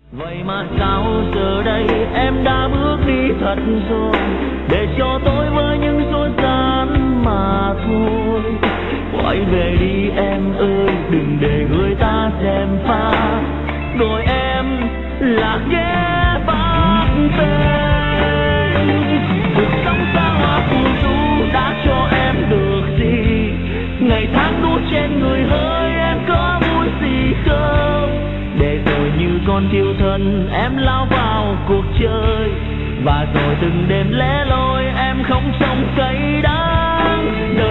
Vậy mà sao giờ đây em đã bước đi thật rồi, để cho tôi với những dối gian mà thôi. Quay về đi em ơi, đừng để người ta xem pha, rồi em là ghé vác tên. Cuộc sống xa hoa phù du đã cho em được gì, ngày tháng đu trên người hơi em có muốn gì không? Để rồi như con thiêu thân em lao vào cuộc chơi, và rồi từng đêm lẻ loi em không trông cay đắng.